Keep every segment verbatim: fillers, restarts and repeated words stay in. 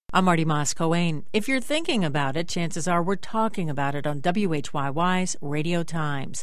I'm Marty Moss-Coane. If you're thinking about it, chances are we're talking about it on W H Y Y's Radio Times.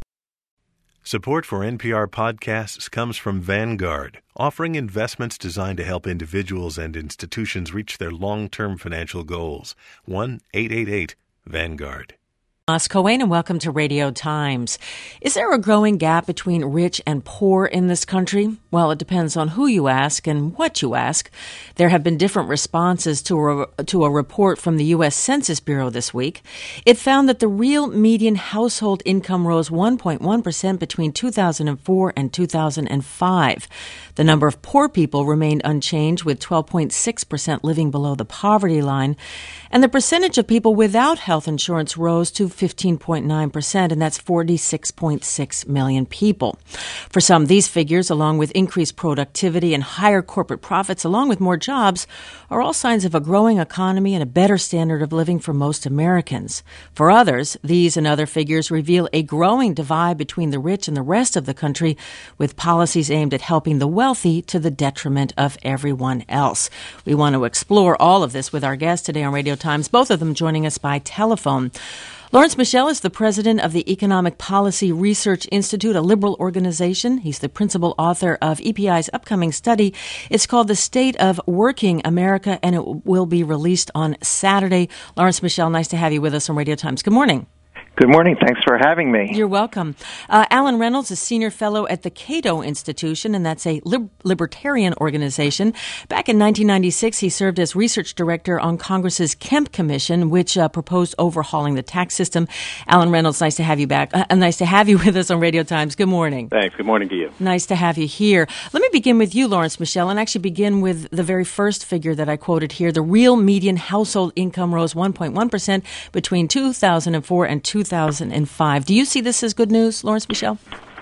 Support for N P R podcasts comes from Vanguard, offering investments designed to help individuals and institutions reach their long-term financial goals. one eight eight eight Vanguard. Moss-Coane, and welcome to Radio Times. Is there a growing gap between rich and poor in this country? Well, it depends on who you ask and what you ask. There have been different responses to a, to a report from the U S Census Bureau this week. It found that the real median household income rose one point one percent between two thousand four and two thousand five. The number of poor people remained unchanged, with twelve point six percent living below the poverty line. And the percentage of people without health insurance rose to fifteen point nine percent, and that's forty-six point six million people. For some, these figures, along with increased productivity and higher corporate profits, along with more jobs, are all signs of a growing economy and a better standard of living for most Americans. For others, these and other figures reveal a growing divide between the rich and the rest of the country, with policies aimed at helping the wealthy to the detriment of everyone else. We want to explore all of this with our guests today on Radio Times, both of them joining us by telephone. Lawrence Michel is the president of the Economic Policy Research Institute, a liberal organization. He's the principal author of E P I's upcoming study. It's called The State of Working America, and it will be released on Saturday. Lawrence Michel, nice to have you with us on Radio Times. Good morning. Good morning. Thanks for having me. You're welcome. Uh, Alan Reynolds is senior fellow at the Cato Institution, and that's a lib- libertarian organization. Back in nineteen ninety-six, he served as research director on Congress's Kemp Commission, which uh, proposed overhauling the tax system. Alan Reynolds, nice to have you back. Uh, nice to have you with us on Radio Times. Good morning. Thanks. Good morning to you. Nice to have you here. Let me begin with you, Lawrence Michel, and actually begin with the very first figure that I quoted here. The real median household income rose one point one percent between two thousand four and two thousand five. Do you see this as good news, Lawrence Michel?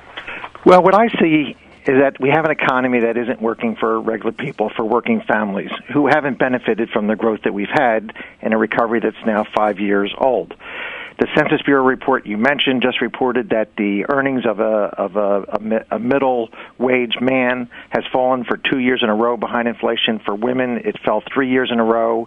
Well, what I see is that we have an economy that isn't working for regular people, for working families, who haven't benefited from the growth that we've had in a recovery that's now five years old. The Census Bureau report you mentioned just reported that the earnings of a of a, a, a middle wage man has fallen for two years in a row behind inflation. For women, it fell three years in a row.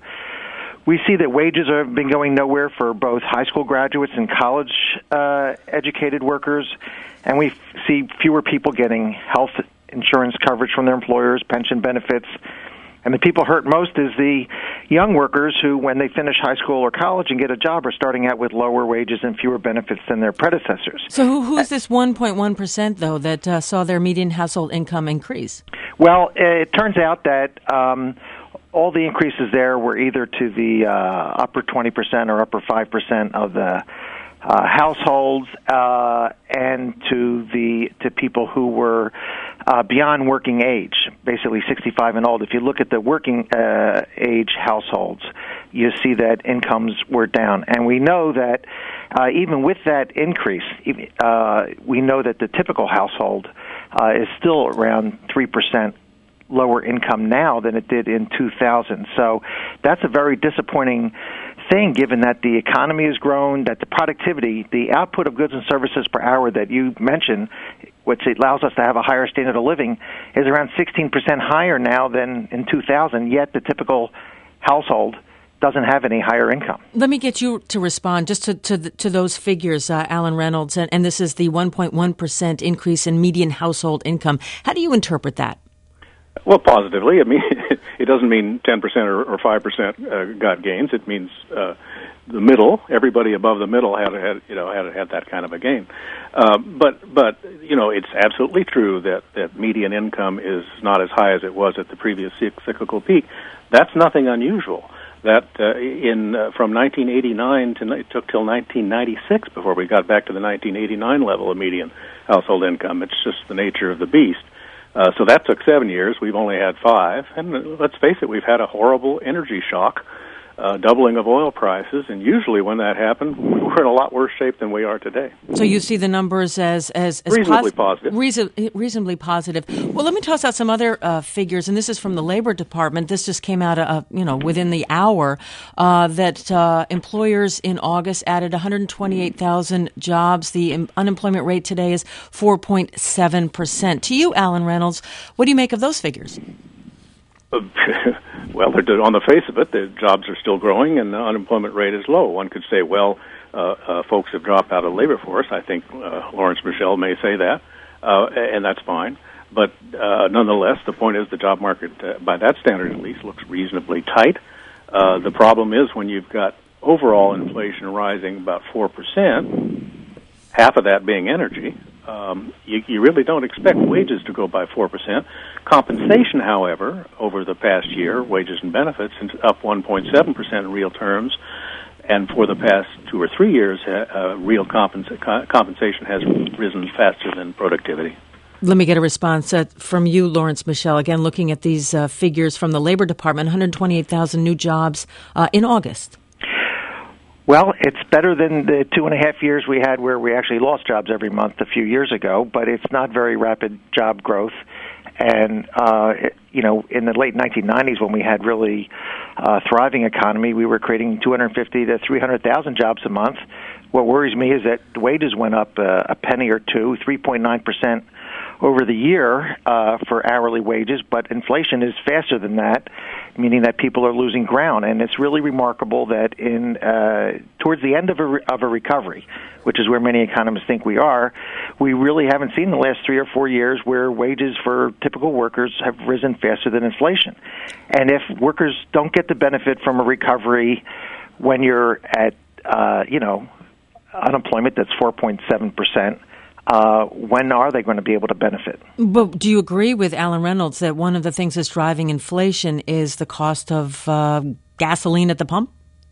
We see that wages have been going nowhere for both high school graduates and college-educated uh, workers, and we f- see fewer people getting health insurance coverage from their employers, pension benefits. And the people hurt most is the young workers who, when they finish high school or college and get a job, are starting out with lower wages and fewer benefits than their predecessors. So who, who's this one point one percent, though, that uh, saw their median household income increase? Well, it turns out that Um, all the increases there were either to the uh, upper twenty percent or upper five percent of the uh, households, uh, and to the to people who were uh, beyond working age, basically sixty-five and old. If you look at the working uh, age households, you see that incomes were down. And we know that uh, even with that increase, uh, we know that the typical household uh, is still around three percent lower income now than it did in two thousand. So that's a very disappointing thing, given that the economy has grown, that the productivity, the output of goods and services per hour that you mentioned, which allows us to have a higher standard of living, is around sixteen percent higher now than in two thousand, yet the typical household doesn't have any higher income. Let me get you to respond just to to, the, to those figures, uh, Alan Reynolds, and, and this is the one point one percent increase in median household income. How do you interpret that? Well, positively. I mean, it doesn't mean ten percent or, or five percent uh, got gains. It means uh, the middle, everybody above the middle had, had you know had had that kind of a gain. Uh, but but you know, it's absolutely true that, that median income is not as high as it was at the previous cyclical peak. That's nothing unusual. That uh, in uh, from nineteen eighty-nine to it took till nineteen ninety-six before we got back to the nineteen eighty-nine level of median household income. It's just the nature of the beast. Uh, so that took seven years. We've only had five. And let's face it, we've had a horrible energy shock. uh, doubling of oil prices, and usually when that happened, we were in a lot worse shape than we are today. So you see the numbers as as, as reasonably pos- positive. Reason, reasonably positive. Well, let me toss out some other uh, figures, and this is from the Labor Department. This just came out, uh, you know, within the hour uh, that uh, employers in August added one hundred twenty-eight thousand jobs. The um, unemployment rate today is four point seven percent. To you, Alan Reynolds, what do you make of those figures? well, they're, on the face of it, the jobs are still growing and the unemployment rate is low. One could say, well, uh, uh, folks have dropped out of the labor force. I think uh, Lawrence Michel may say that, uh, and that's fine. But uh, nonetheless, the point is the job market, uh, by that standard at least, looks reasonably tight. Uh, the problem is when you've got overall inflation rising about four percent, half of that being energy, um, you, you really don't expect wages to go by four percent. Compensation, however, over the past year, wages and benefits, is up one point seven percent in real terms. And for the past two or three years, uh, real compensa- compensation has risen faster than productivity. Let me get a response uh, from you, Lawrence Michel. Again, looking at these uh, figures from the Labor Department, one hundred twenty-eight thousand new jobs uh, in August. Well, it's better than the two and a half years we had where we actually lost jobs every month a few years ago, but it's not very rapid job growth. And, uh, it, you know, in the late nineteen nineties when we had really uh, thriving economy, we were creating two hundred fifty to three hundred thousand jobs a month. What worries me is that the wages went up uh, a penny or two, three point nine percent over the year uh, for hourly wages, but inflation is faster than that, meaning that people are losing ground. And it's really remarkable that in uh, towards the end of a, re- of a recovery, which is where many economists think we are, we really haven't seen the last three or four years where wages for typical workers have risen faster than inflation. And if workers don't get the benefit from a recovery when you're at, uh, you know, unemployment that's four point seven percent, Uh, when are they going to be able to benefit? But do you agree with Alan Reynolds that one of the things that's driving inflation is the cost of uh, gasoline at the pump?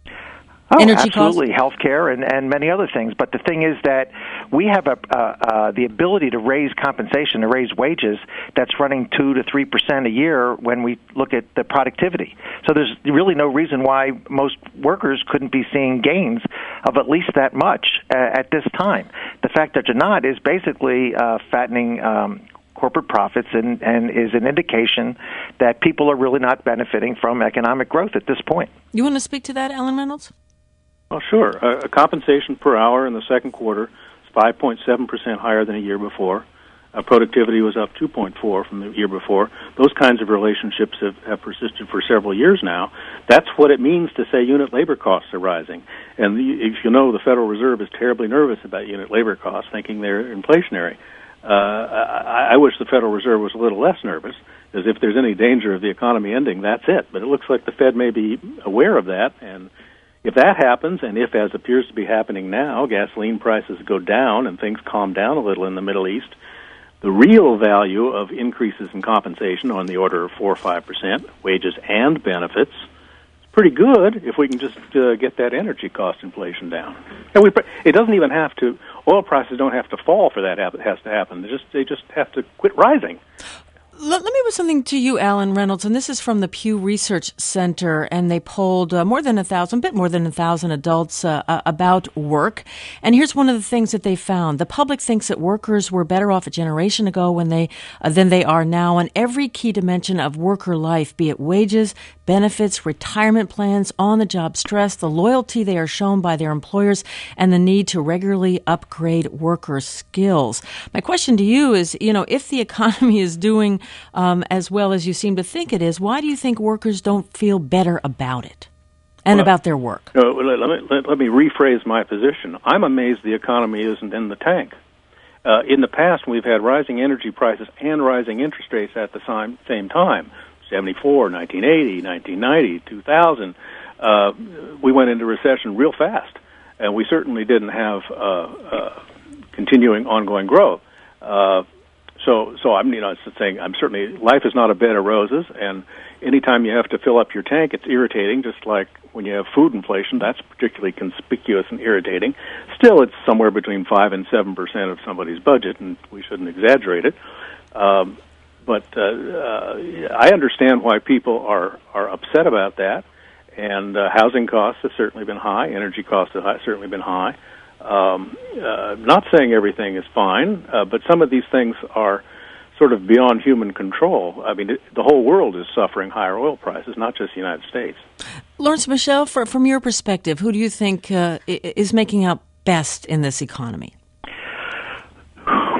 Oh, Energy absolutely, costs? healthcare and, and many other things. But the thing is that we have a, uh, uh, the ability to raise compensation, to raise wages, that's running two to three percent a year when we look at the productivity. So there's really no reason why most workers couldn't be seeing gains of at least that much uh, at this time. The fact that you're not is basically uh, fattening um, corporate profits and, and is an indication that people are really not benefiting from economic growth at this point. You want to speak to that, Alan Reynolds? Well, sure. Uh, compensation per hour in the second quarter is five point seven percent higher than a year before. Uh, productivity was up two point four from the year before. Those kinds of relationships have, have persisted for several years now. That's what it means to say unit labor costs are rising. And the, if you know, the Federal Reserve is terribly nervous about unit labor costs, thinking they're inflationary. Uh, I, I wish the Federal Reserve was a little less nervous, as if there's any danger of the economy ending, that's it. But it looks like the Fed may be aware of that, and if that happens, and if, as appears to be happening now, gasoline prices go down and things calm down a little in the Middle East, the real value of increases in compensation on the order of four or five percent, wages and benefits, is pretty good if we can just uh, get that energy cost inflation down. And we, it doesn't even have to, oil prices don't have to fall for that it has to happen. They just, they just have to quit rising. Let, let me put something to you, Alan Reynolds, and this is from the Pew Research Center, and they polled uh, more than a thousand, a bit more than a thousand adults uh, uh, about work. And here's one of the things that they found. The public thinks that workers were better off a generation ago when they uh, than they are now on every key dimension of worker life, be it wages, benefits, retirement plans, on-the-job stress, the loyalty they are shown by their employers, and the need to regularly upgrade worker skills. My question to you is, you know, if the economy is doing Um, as well as you seem to think it is, why do you think workers don't feel better about it and well, about their work? Uh, let, let, me, let, let me rephrase my position. I'm amazed the economy isn't in the tank. Uh, in the past, we've had rising energy prices and rising interest rates at the same, same time, seventy-four, nineteen eighty, nineteen ninety, two thousand. Uh, we went into recession real fast, and we certainly didn't have uh, uh, continuing ongoing growth. Uh, So, so I'm, you know, it's the thing. I'm certainly, life is not a bed of roses, and anytime you have to fill up your tank, it's irritating. Just like when you have food inflation, that's particularly conspicuous and irritating. Still, it's somewhere between five and seven percent of somebody's budget, and we shouldn't exaggerate it. Um, but uh, uh, I understand why people are are upset about that. And uh, housing costs have certainly been high. Energy costs have certainly been high. Um, uh, not saying everything is fine, uh, but some of these things are sort of beyond human control. I mean, it, the whole world is suffering higher oil prices, not just the United States. Lawrence Michel, for, from your perspective, who do you think uh, is making out best in this economy?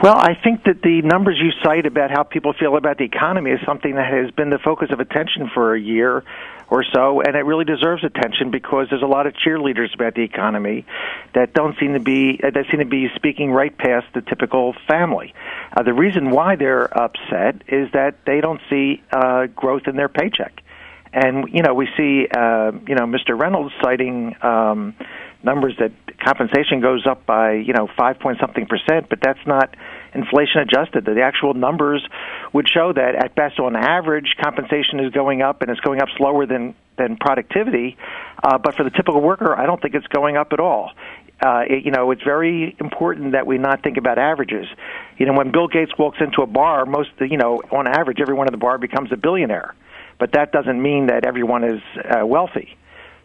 Well, I think that the numbers you cite about how people feel about the economy is something that has been the focus of attention for a year or so, and it really deserves attention because there's a lot of cheerleaders about the economy that don't seem to be uh, that seem to be speaking right past the typical family. Uh, the reason why they're upset is that they don't see uh, growth in their paycheck, and you know we see uh, you know Mister Reynolds citing um, numbers that compensation goes up by you know five point something percent, but that's not inflation adjusted. The actual numbers would show that at best, on average, compensation is going up, and it's going up slower than than productivity. Uh, but for the typical worker, I don't think it's going up at all. Uh, it, you know, it's very important that we not think about averages. You know, when Bill Gates walks into a bar, most you know, on average, everyone at the bar becomes a billionaire. But that doesn't mean that everyone is uh, wealthy.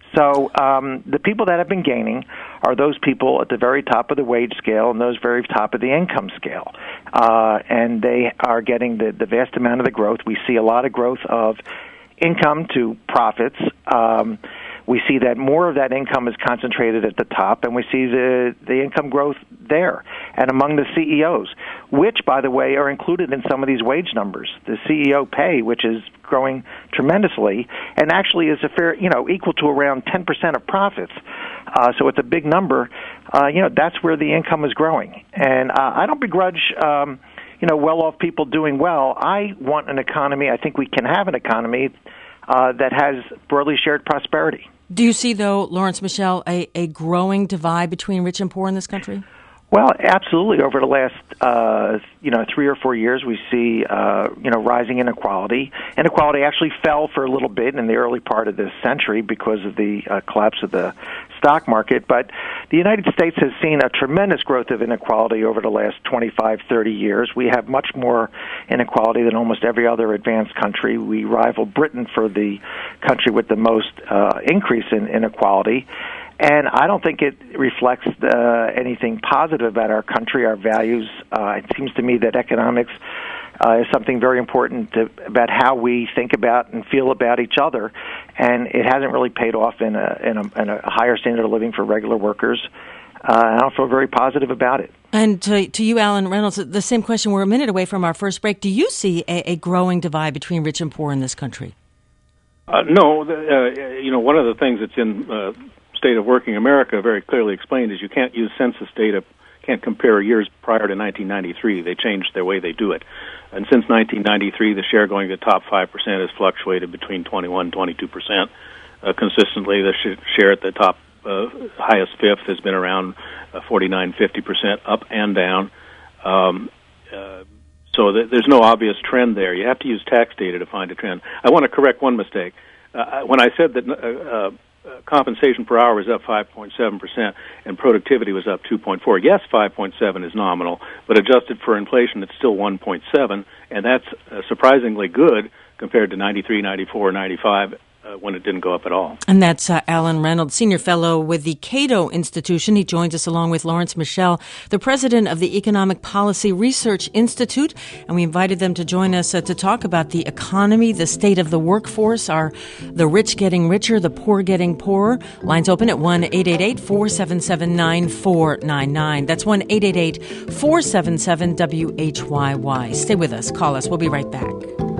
So um, the people that have been gaining are those people at the very top of the wage scale and those very top of the income scale. Uh, and they are getting the, the vast amount of the growth. We see a lot of growth of income to profits. Um, we see that more of that income is concentrated at the top, and we see the, the income growth there and among the C E Os, which, by the way, are included in some of these wage numbers. The C E O pay, which is growing tremendously, and actually is a fair, you know, equal to around ten percent of profits. Uh, so it's a big number. Uh, you know, that's where the income is growing. And uh, I don't begrudge, um, you know, well-off people doing well. I want an economy, I think we can have an economy uh, that has broadly shared prosperity. Do you see, though, Lawrence Michel, a, a growing divide between rich and poor in this country? Well, absolutely. Over the last, uh, you know, three or four years, we see, uh, you know, rising inequality. Inequality actually fell for a little bit in the early part of this century because of the uh, collapse of the stock market. But the United States has seen a tremendous growth of inequality over the last twenty-five, thirty years. We have much more inequality than almost every other advanced country. We rival Britain for the country with the most uh, increase in inequality. And I don't think it reflects uh, anything positive about our country, our values. Uh, it seems to me that economics uh, is something very important to, about how we think about and feel about each other, and it hasn't really paid off in a, in a, in a higher standard of living for regular workers. Uh, and I don't feel very positive about it. And to, to you, Alan Reynolds, the same question. We're a minute away from our first break. Do you see a, a growing divide between rich and poor in this country? Uh, no. The, uh, you know, one of the things that's in uh, State of Working America very clearly explained is you can't use census data, can't compare years prior to nineteen ninety-three. They changed their way they do it. And since nineteen ninety-three, the share going to the top five percent has fluctuated between twenty-one and twenty-two percent. Uh, consistently, the sh- share at the top uh, highest fifth has been around uh, forty-nine, fifty percent up and down. Um, uh, so th- there's no obvious trend there. You have to use tax data to find a trend. I want to correct one mistake. Uh, when I said that uh, uh, compensation per hour was up five point seven percent and productivity was up two point four. Yes, five point seven is nominal, but adjusted for inflation, it's still one point seven, and that's uh, surprisingly good compared to ninety-three, ninety-four, ninety-five uh, when it didn't go up at all. And that's uh, Alan Reynolds, Senior Fellow with the Cato Institution. He joins us along with Lawrence Michel, the President of the Economic Policy Research Institute, and we invited them to join us uh, to talk about the economy, the state of the workforce, are the rich getting richer, the poor getting poorer. Lines open at one eight eight eight, four seven seven, nine four nine nine. That's one eight eight eight, four seven seven, W H Y Y. Stay with us. Call us. We'll be right back.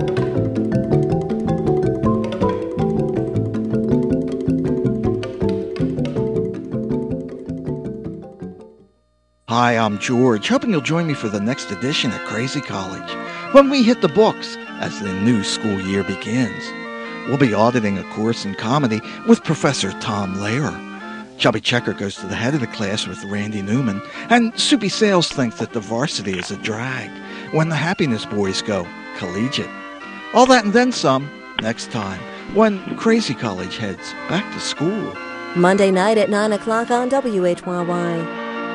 Hi, I'm George, hoping you'll join me for the next edition of Crazy College, when we hit the books as the new school year begins. We'll be auditing a course in comedy with Professor Tom Lehrer. Chubby Checker goes to the head of the class with Randy Newman, and Soupy Sales thinks that the varsity is a drag when the Happiness Boys go collegiate. All that and then some next time when Crazy College heads back to school. Monday night at nine o'clock on W H Y Y.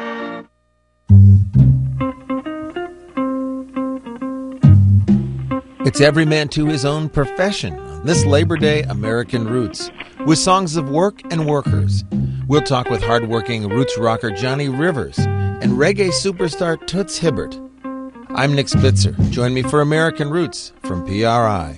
It's every man to his own profession on this Labor Day American Roots, with songs of work and workers. We'll talk with hardworking roots rocker Johnny Rivers and reggae superstar Toots Hibbert. I'm Nick Spitzer. Join me for American Roots from P R I.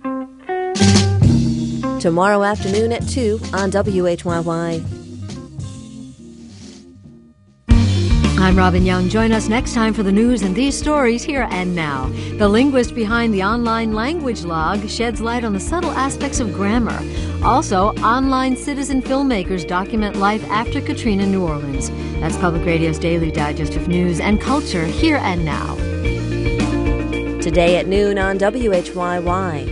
Tomorrow afternoon at two on W H Y Y. I'm Robin Young. Join us next time for the news and these stories here and now. The linguist behind the online language log sheds light on the subtle aspects of grammar. Also, online citizen filmmakers document life after Katrina, New Orleans. That's Public Radio's daily digest of news and culture here and now. Today at noon on W H Y Y.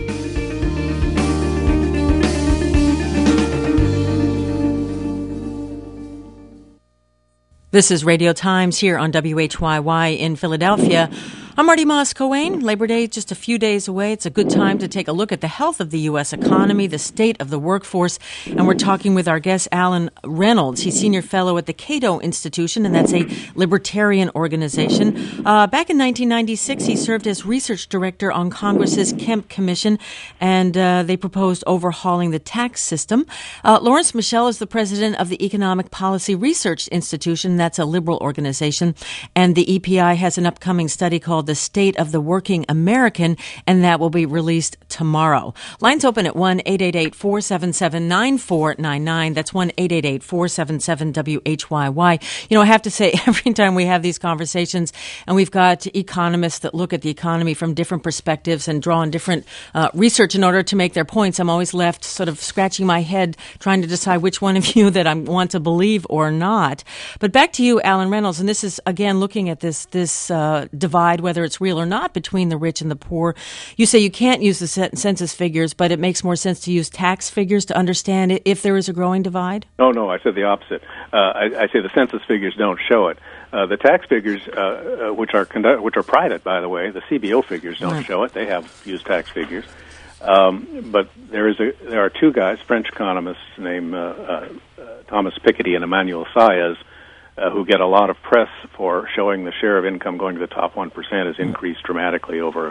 This is Radio Times here on W H Y Y in Philadelphia. I'm Marty Moss-Coane. Labor Day just a few days away. It's a good time to take a look at the health of the U S economy, the state of the workforce, and we're talking with our guest, Alan Reynolds. He's senior fellow at the Cato Institution, and that's a libertarian organization. Uh, back in nineteen ninety-six, he served as research director on Congress's Kemp Commission, and uh, they proposed overhauling the tax system. Uh, Lawrence Michel is the president of the Economic Policy Research Institution. That's a liberal organization, and the E P I has an upcoming study called The State of the Working American, and that will be released tomorrow. Lines open at one eight eight eight, four seven seven, nine four nine nine. That's one eight eight eight, four seven seven, W H Y Y. You know, I have to say, every time we have these conversations, and we've got economists that look at the economy from different perspectives and draw on different uh, research in order to make their points, I'm always left sort of scratching my head trying to decide which one of you that I want to believe or not. But back to you, Alan Reynolds, and this is, again, looking at this, this uh, divide, whether it's real or not, between the rich and the poor. You say you can't use the census figures, but it makes more sense to use tax figures to understand if there is a growing divide? No, no, I said the opposite. Uh, I, I say the census figures don't show it. Uh, the tax figures, uh, uh, which are conduct- which are private, by the way, the C B O figures don't right. show it. They have used tax figures. Um, but there is a, there are two guys, French economists named uh, uh, Thomas Piketty and Emmanuel Saez, Uh, who get a lot of press for showing the share of income going to the top one percent has increased dramatically over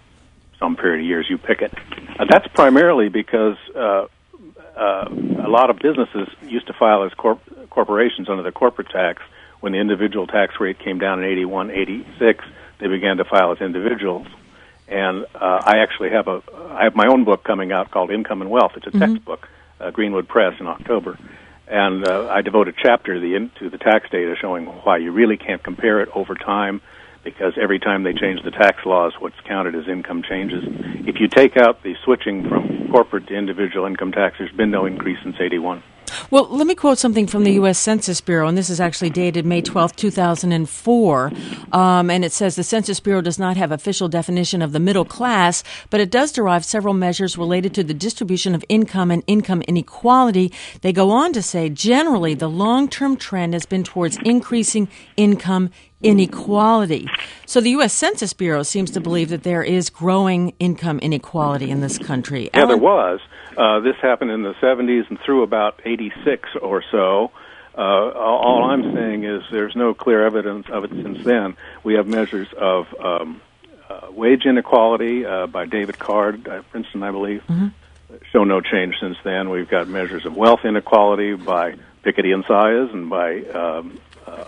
some period of years. You pick it. Uh, that's primarily because uh, uh, a lot of businesses used to file as corp- corporations under the corporate tax. When the individual tax rate came down in eighty-one, eighty-six, they began to file as individuals. And uh, I actually have a I have my own book coming out called Income and Wealth. It's a mm-hmm. textbook, uh, Greenwood Press in October. And uh, I devote a chapter to the, in, to the tax data showing why you really can't compare it over time, because every time they change the tax laws, what's counted as income changes. If you take out the switching from corporate to individual income tax, there's been no increase since eighty-one. Well, let me quote something from the U S Census Bureau, and this is actually dated May twelfth, two thousand four, um, and it says the Census Bureau does not have official definition of the middle class, but it does derive several measures related to the distribution of income and income inequality. They go on to say, generally, the long-term trend has been towards increasing income inequality. So the U S Census Bureau seems to believe that there is growing income inequality in this country. Yeah, Alan? there was. Uh, this happened in the seventies and through about eighty-six or so. Uh, all I'm saying is there's no clear evidence of it since then. We have measures of um, uh, wage inequality uh, by David Card at Princeton, I believe. Mm-hmm. Show no change since then. We've got measures of wealth inequality by Piketty and Saez and by um, uh,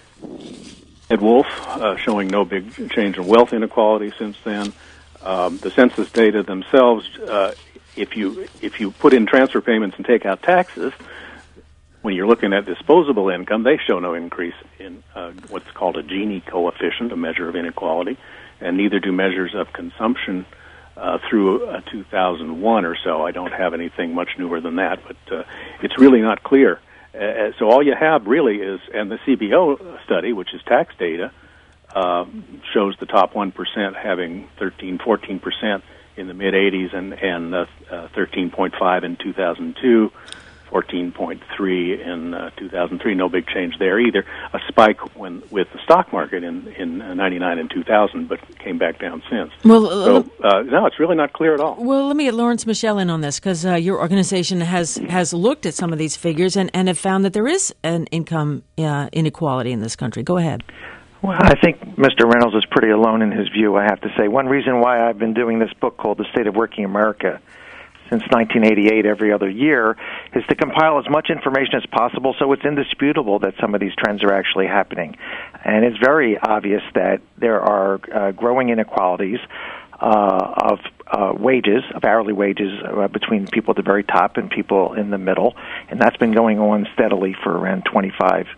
Ed Wolf, uh, showing no big change in wealth inequality since then. Um, the census data themselves, uh, if you if you put in transfer payments and take out taxes, when you're looking at disposable income, they show no increase in uh, what's called a Gini coefficient, a measure of inequality, and neither do measures of consumption uh, through uh, two thousand one or so. I don't have anything much newer than that, but uh, it's really not clear. Uh, so all you have really is, and the C B O study, which is tax data, uh, shows the top one percent having thirteen, fourteen percent in the mid-eighties and, and uh, uh, thirteen point five in two thousand two, fourteen point three in uh, two thousand three. No big change there either. A spike when with the stock market in in ninety-nine and two thousand, but came back down since. Well, so uh, no, it's really not clear at all. Well, let me get Lawrence Michel in on this, because uh, your organization has has looked at some of these figures and, and have found that there is an income uh, inequality in this country. Go ahead. Well, I think Mister Reynolds is pretty alone in his view, I have to say. One reason why I've been doing this book called The State of Working America since nineteen eighty-eight every other year is to compile as much information as possible so it's indisputable that some of these trends are actually happening. And it's very obvious that there are uh, growing inequalities uh, of uh, wages, of hourly wages uh, between people at the very top and people in the middle, and that's been going on steadily for around twenty-five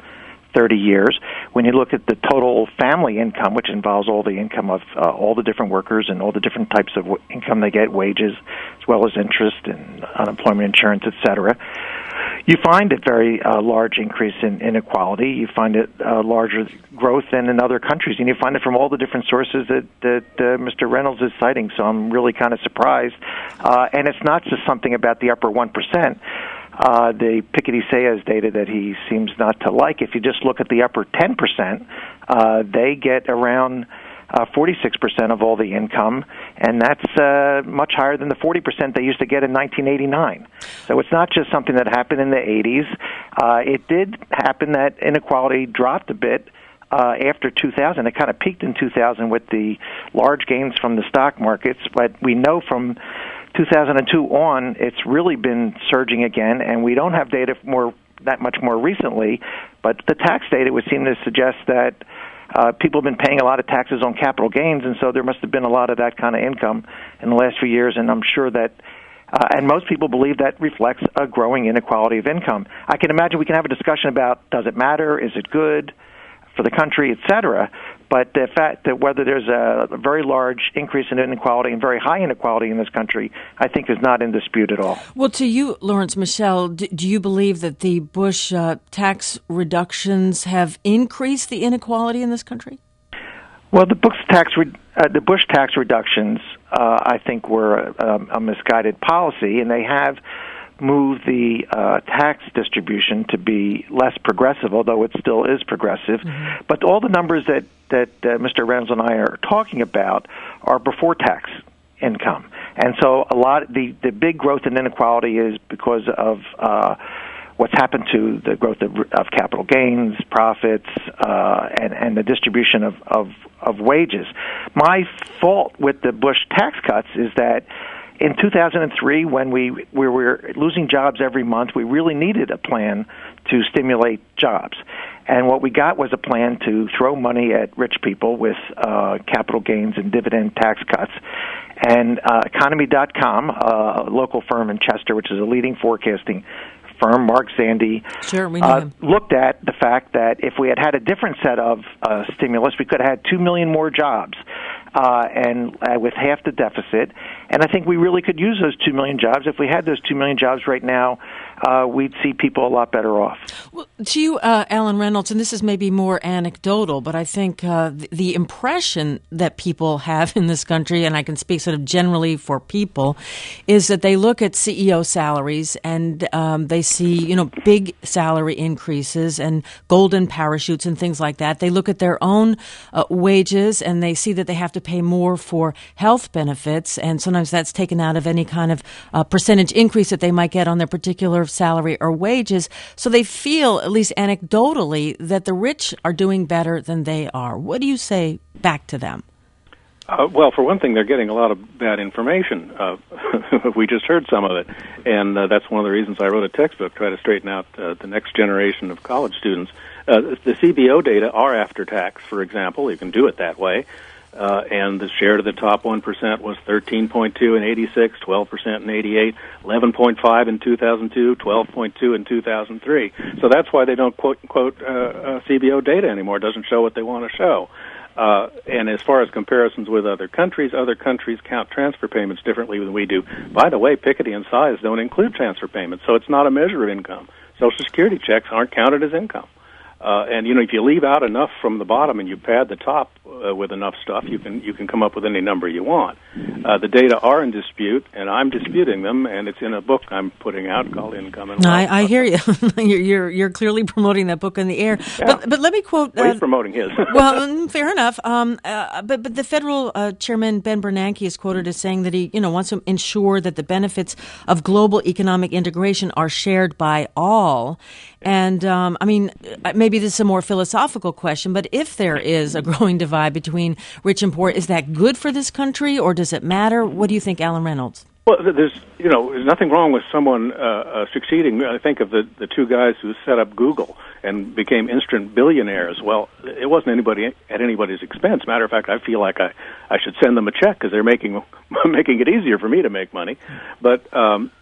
thirty years. When you look at the total family income, which involves all the income of uh, all the different workers and all the different types of w- income they get, wages, as well as interest and unemployment insurance, et cetera, you find a very uh, large increase in inequality. You find it uh, larger growth than in other countries, and you find it from all the different sources that, that uh, Mister Reynolds is citing. So I'm really kind of surprised. Uh, and it's not just something about the upper one percent. Uh, the Piketty-Sayers data that he seems not to like, if you just look at the upper ten percent, uh, they get around uh, forty-six percent of all the income, and that's uh, much higher than the forty percent they used to get in nineteen eighty-nine. So it's not just something that happened in the eighties. Uh, it did happen that inequality dropped a bit uh, after two thousand. It kind of peaked in two thousand with the large gains from the stock markets, but we know from two thousand two on, it's really been surging again, and we don't have data more that much more recently, but the tax data would seem to suggest that uh, people have been paying a lot of taxes on capital gains, and so there must have been a lot of that kind of income in the last few years, and I'm sure that, uh, and most people believe that reflects a growing inequality of income. I can imagine we can have a discussion about, does it matter, is it good for the country, et cetera, but the fact that whether there's a very large increase in inequality and very high inequality in this country, I think is not in dispute at all. Well, to you, Lawrence Michel, do, do you believe that the Bush uh, tax reductions have increased the inequality in this country? Well, the Bush tax re- uh, the Bush tax reductions, uh, I think, were a, a misguided policy, and they have move the uh, tax distribution to be less progressive, although it still is progressive. Mm-hmm. But all the numbers that, that uh, Mister Reynolds and I are talking about are before tax income. And so a lot the, the big growth in inequality is because of uh, what's happened to the growth of, of capital gains, profits, uh, and, and the distribution of, of, of wages. My fault with the Bush tax cuts is that in two thousand three, when we, we were losing jobs every month, we really needed a plan to stimulate jobs. And what we got was a plan to throw money at rich people with uh, capital gains and dividend tax cuts. And uh, economy dot com, a local firm in Chester, which is a leading forecasting firm, Mark Zandi, sure, we know uh, him. looked at the fact that if we had had a different set of uh, stimulus, we could have had two million more jobs. Uh, and uh, with half the deficit. And I think we really could use those two million jobs. If we had those two million jobs right now, uh, we'd see people a lot better off. Well, to you, uh, Alan Reynolds, and this is maybe more anecdotal, but I think uh, the, the impression that people have in this country, and I can speak sort of generally for people, is that they look at C E O salaries and um, they see, you know, big salary increases and golden parachutes and things like that. They look at their own uh, wages and they see that they have to pay more for health benefits, and sometimes that's taken out of any kind of uh, percentage increase that they might get on their particular salary or wages. So they feel, at least anecdotally, that the rich are doing better than they are. What do you say back to them? Uh, well, for one thing, they're getting a lot of bad information. Uh, we just heard some of it, and uh, that's one of the reasons I wrote a textbook, try to straighten out uh, the next generation of college students. Uh, the C B O data are after tax, for example. You can do it that way. Uh, and the share to the top one percent was thirteen point two in eighty-six, twelve percent in eighty-eight, eleven point five in two thousand two, twelve point two in two thousand three. So that's why they don't quote, quote uh, uh, C B O data anymore. It doesn't show what they want to show. Uh, and as far as comparisons with other countries, other countries count transfer payments differently than we do. By the way, Piketty and Sayers don't include transfer payments, so it's not a measure of income. Social Security checks aren't counted as income. Uh, and, you know, if you leave out enough from the bottom and you pad the top uh, with enough stuff, you can you can come up with any number you want. Uh, the data are in dispute, and I'm disputing them, and it's in a book I'm putting out called Income and No, Wealth. I, I hear you. you're, you're you're clearly promoting that book in the air. Yeah. But but let me quote. Well, Uh, he's promoting his. well, fair enough. Um, uh, but but the federal uh, chairman Ben Bernanke is quoted as saying that he you know wants to ensure that the benefits of global economic integration are shared by all. And um, I mean, maybe this is a more philosophical question, but if there is a growing divide between rich and poor, is that good for this country, or does it matter? What do you think, Alan Reynolds? Well, there's you know there's nothing wrong with someone uh, uh, succeeding. I think of the the two guys who set up Google and became instant billionaires. Well, it wasn't anybody at anybody's expense. Matter of fact, I feel like I, I should send them a check because they're making making it easier for me to make money. But um,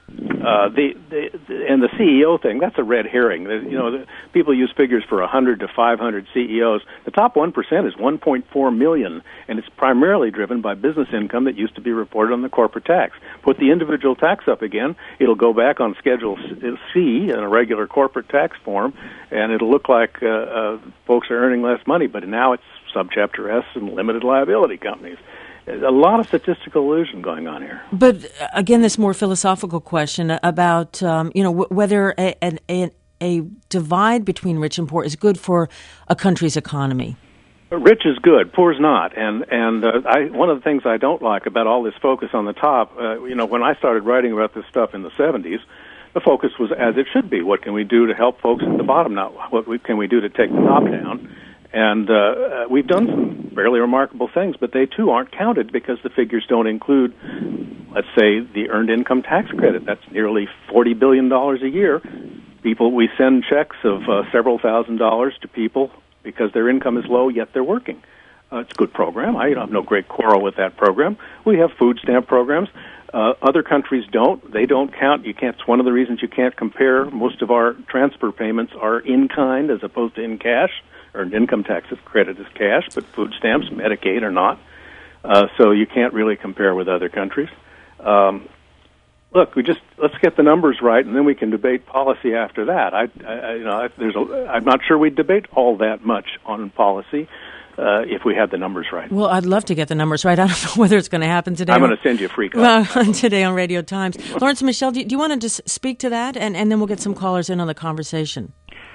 Uh, the, the, the and the C E O thing, that's a red herring. The, you know, the, people use figures for one hundred to five hundred C E Os. The top one percent is one point four million, and it's primarily driven by business income that used to be reported on the corporate tax. Put the individual tax up again, it'll go back on Schedule C in a regular corporate tax form, and it'll look like uh, uh, folks are earning less money, but now it's Subchapter S and limited liability companies. A lot of statistical illusion going on here. But again, this more philosophical question about um, you know w- whether a, a, a divide between rich and poor is good for a country's economy. Rich is good, poor is not, and and uh, I, one of the things I don't like about all this focus on the top, uh, you know, when I started writing about this stuff in the seventies, the focus was as it should be. What can we do to help folks at the bottom? Not what we, can we do to take the top down? And uh, we've done some fairly remarkable things, but they, too, aren't counted because the figures don't include, let's say, the Earned Income Tax Credit. That's nearly forty billion dollars a year. People, we send checks of uh, several thousand dollars to people because their income is low, yet they're working. Uh, it's a good program. I have no great quarrel with that program. We have food stamp programs. Uh, other countries don't. They don't count. You can't. It's one of the reasons you can't compare. Most of our transfer payments are in kind as opposed to in cash. Earned income tax credit is cash, but food stamps, Medicaid are not. Uh, so you can't really compare with other countries. Um, look, we just let's get the numbers right, and then we can debate policy after that. I, I you know, I, there's a, I'm not sure we'd debate all that much on policy uh, if we had the numbers right. Well, I'd love to get the numbers right. I don't know whether it's going to happen today. I'm going to send you a free copy. Well, today on Radio Times. Lawrence Michel, do you, do you want to just speak to that, and, and then we'll get some callers in on the conversation?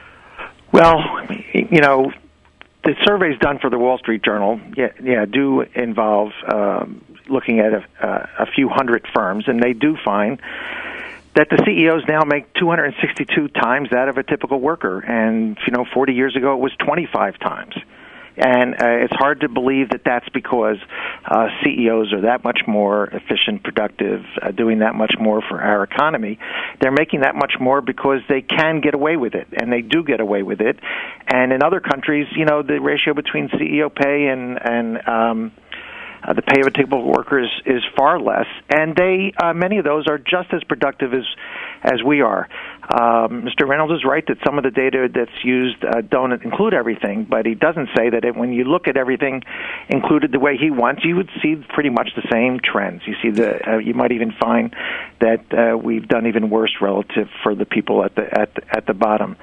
Well, you know, the surveys done for the Wall Street Journal, yeah, yeah do involve um, looking at a, uh, a few hundred firms, and they do find that the C E Os now make two hundred sixty-two times that of a typical worker, and you know, forty years ago it was twenty-five times. And uh, it's hard to believe that that's because uh, C E Os are that much more efficient, productive, uh, doing that much more for our economy. They're making that much more because they can get away with it, and they do get away with it. And in other countries, you know, the ratio between C E O pay and and um, uh, the pay of a typical worker is, is far less, and they uh, many of those are just as productive as as we are. Um, Mister Reynolds is right that some of the data that's used uh, don't include everything, but he doesn't say that it, when you look at everything included the way he wants, you would see pretty much the same trends. You see the uh, you might even find that uh, we've done even worse relative for the people at the at the, at the bottom.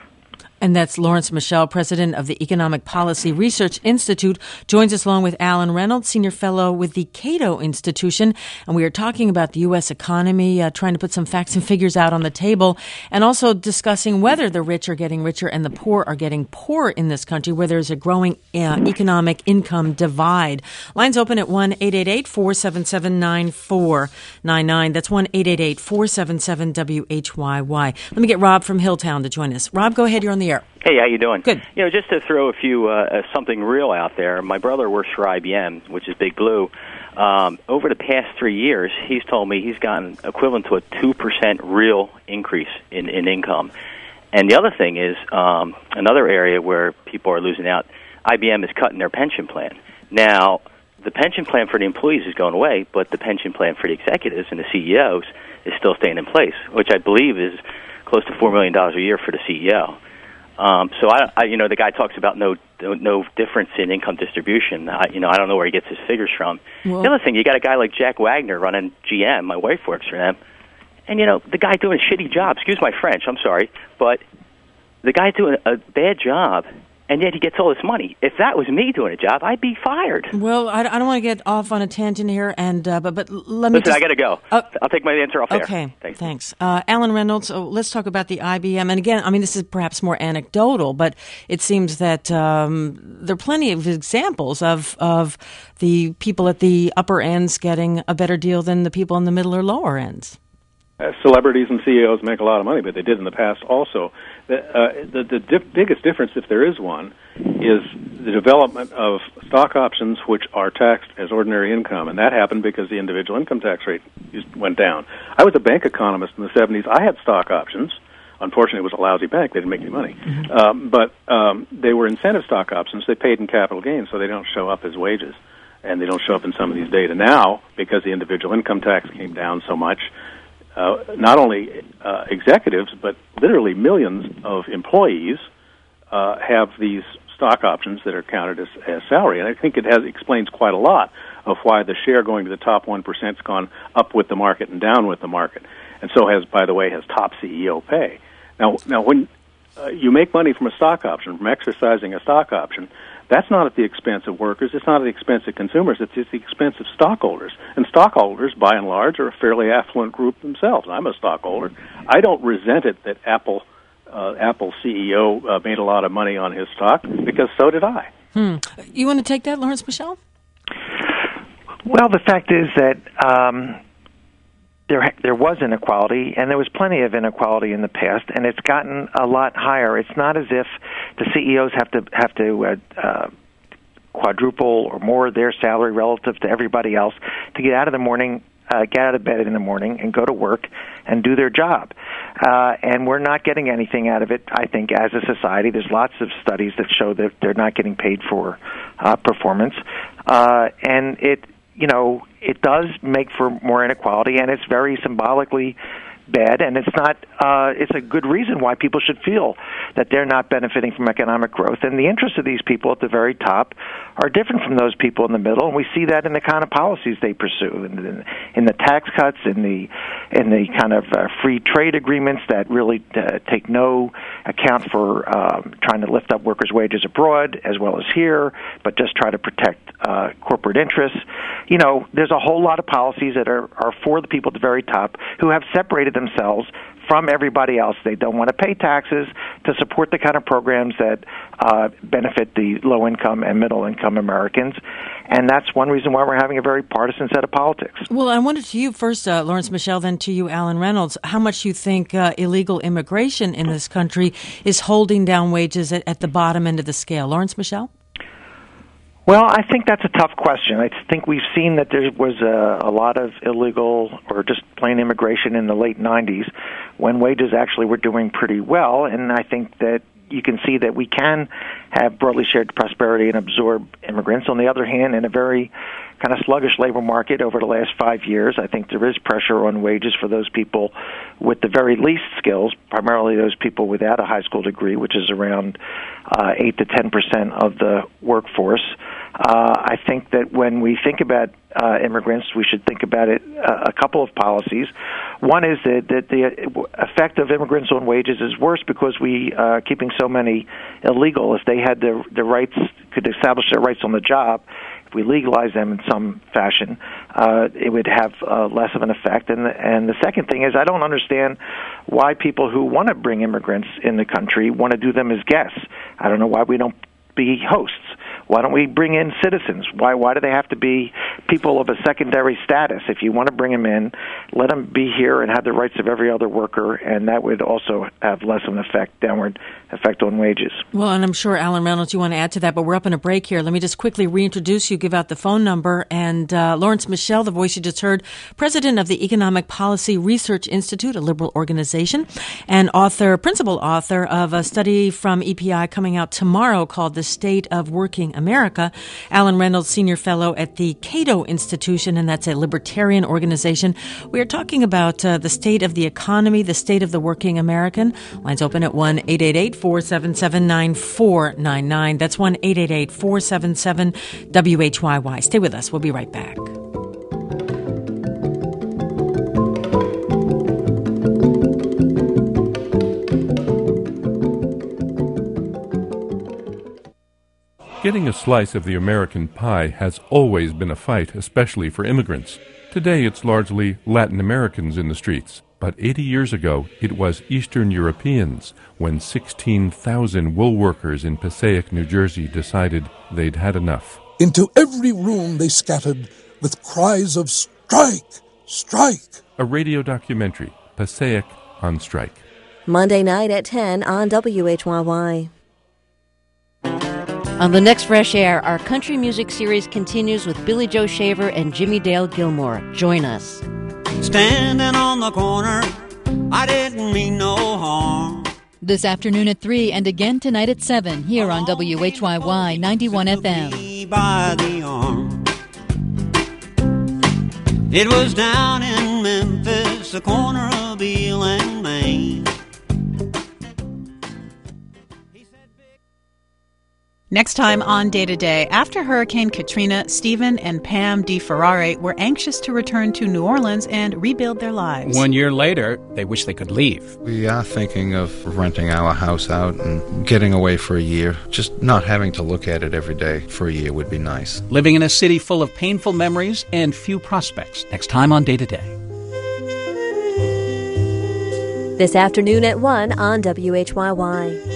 And that's Lawrence Michel, president of the Economic Policy Research Institute, joins us along with Alan Reynolds, senior fellow with the Cato Institution. And we are talking about the U S economy, uh, trying to put some facts and figures out on the table, and also discussing whether the rich are getting richer and the poor are getting poorer in this country, where there's a growing uh, economic income divide. Lines open at one eight eight eight, four seven seven, nine four nine nine. That's one eight eight eight, four seven seven, W H Y Y. Let me get Rob from Hilltown to join us. Rob, go ahead. You're on the air. Hey, how you doing? Good. You know, just to throw a few uh, uh, something real out there. My brother works for I B M, which is Big Blue. Um, over the past three years, he's told me he's gotten equivalent to a two percent real increase in, in income. And the other thing is um, another area where people are losing out. I B M is cutting their pension plan. Now, the pension plan for the employees is going away, but the pension plan for the executives and the C E Os is still staying in place, which I believe is close to four million dollars a year for the C E O. Um, so I, I, you know, the guy talks about no no difference in income distribution. I, you know, I don't know where he gets his figures from. Well, the other thing, you got a guy like Jack Wagner running G M. My wife works for them, and you know, the guy doing a shitty job. Excuse my French. I'm sorry, but the guy doing a bad job, and yet he gets all this money. If that was me doing a job, I'd be fired. Well, I, I don't want to get off on a tangent here, and uh, but but let me. Listen, just, I got to go. Uh, I'll take my answer off okay, there. Okay, thanks. thanks. Uh, Alan Reynolds, oh, let's talk about the I B M. And again, I mean, this is perhaps more anecdotal, but it seems that um, there are plenty of examples of of the people at the upper ends getting a better deal than the people in the middle or lower ends. Uh, celebrities and C E Os make a lot of money, but they did in the past also. The, uh, the, the dif- biggest difference, if there is one, is the development of stock options which are taxed as ordinary income, and that happened because the individual income tax rate went down. I was a bank economist in the seventies. I had stock options. Unfortunately, it was a lousy bank. They didn't make any money. Mm-hmm. Um, but um, they were incentive stock options. They paid in capital gains, so they don't show up as wages, and they don't show up in some of these data. Now, because the individual income tax came down so much, uh, not only uh, executives, but literally millions of employees uh, have these stock options that are counted as, as salary. And I think it has explains quite a lot of why the share going to the top one percent has gone up with the market and down with the market. And so has, by the way, has top C E O pay. Now, now when uh, you make money from a stock option, from exercising a stock option, that's not at the expense of workers. It's not at the expense of consumers. It's at the expense of stockholders. And stockholders, by and large, are a fairly affluent group themselves. I'm a stockholder. I don't resent it that Apple, uh, Apple C E O uh, made a lot of money on his stock, because so did I. Hmm. You want to take that, Lawrence Michel? Well, the fact is that um, there there was inequality, and there was plenty of inequality in the past, and it's gotten a lot higher. It's not as if the C E Os have to have to uh, uh, quadruple or more their salary relative to everybody else to get out of the morning, uh, get out of bed in the morning, and go to work and do their job. Uh, and we're not getting anything out of it, I think, as a society. There's lots of studies that show that they're not getting paid for uh, performance, uh, and it. You know, it does make for more inequality, and it's very symbolically bad, and it's not, uh, it's a good reason why people should feel that they're not benefiting from economic growth. And the interests of these people at the very top are different from those people in the middle, and we see that in the kind of policies they pursue, in the, in the tax cuts, in the, in the kind of uh, free trade agreements that really uh, take no account for um, trying to lift up workers' wages abroad as well as here, but just try to protect uh, corporate interests. You know, there's a whole lot of policies that are, are for the people at the very top who have separated themselves from everybody else. They don't want to pay taxes to support the kind of programs that uh, benefit the low-income and middle-income Americans. And that's one reason why we're having a very partisan set of politics. Well, I wanted to you first, uh, Lawrence Michel, then to you, Alan Reynolds, how much you think uh, illegal immigration in this country is holding down wages at, at the bottom end of the scale. Lawrence Michel? Well, I think that's a tough question. I think we've seen that there was a, a lot of illegal or just plain immigration in the late nineties when wages actually were doing pretty well, and I think that you can see that we can have broadly shared prosperity and absorb immigrants. On the other hand, in a very kind of sluggish labor market over the last five years, I think there is pressure on wages for those people with the very least skills, primarily those people without a high school degree, which is around uh, eight to ten percent of the workforce. Uh, I think that when we think about uh, immigrants, we should think about it uh, a couple of policies. One is that, that the effect of immigrants on wages is worse because we are uh, keeping so many illegal. If they had the, the rights, could establish their rights on the job, if we legalize them in some fashion, uh, it would have uh, less of an effect. And the, and the second thing is I don't understand why people who want to bring immigrants in the country want to do them as guests. I don't know why we don't be hosts. Why don't we bring in citizens? Why why do they have to be people of a secondary status? If you want to bring them in, let them be here and have the rights of every other worker, and that would also have less of an effect, downward effect on wages. Well, and I'm sure, Alan Reynolds, you want to add to that, but we're up in a break here. Let me just quickly reintroduce you, give out the phone number. And uh, Lawrence Michel, the voice you just heard, president of the Economic Policy Research Institute, a liberal organization, and author, principal author of a study from E P I coming out tomorrow called The State of Working America. Alan Reynolds, senior fellow at the Cato Institution, and that's a libertarian organization. We are talking about uh, the state of the economy, the state of the working American. Lines open at one eight eight eight, four seven seven, nine four nine nine. That's one eight eight eight, four seven seven, W H Y Y. Stay with us. We'll be right back. Getting a slice of the American pie has always been a fight, especially for immigrants. Today it's largely Latin Americans in the streets, but eighty years ago it was Eastern Europeans when sixteen thousand wool workers in Passaic, New Jersey decided they'd had enough. Into every room they scattered with cries of strike, strike. A radio documentary, Passaic on Strike. Monday night at ten on W H Y Y. On the next Fresh Air, our country music series continues with Billy Joe Shaver and Jimmy Dale Gilmore. Join us. Standing on the corner, I didn't mean no harm. This afternoon at three and again tonight at seven here on W H Y Y ninety-one F M. By the arm. It was down in Memphis, the corner of Beale and Main. Next time on Day to Day, after Hurricane Katrina, Stephen and Pam DeFerrari were anxious to return to New Orleans and rebuild their lives. One year later, they wish they could leave. We are thinking of renting our house out and getting away for a year. Just not having to look at it every day for a year would be nice. Living in a city full of painful memories and few prospects. Next time on Day to Day. This afternoon at one on W H Y Y.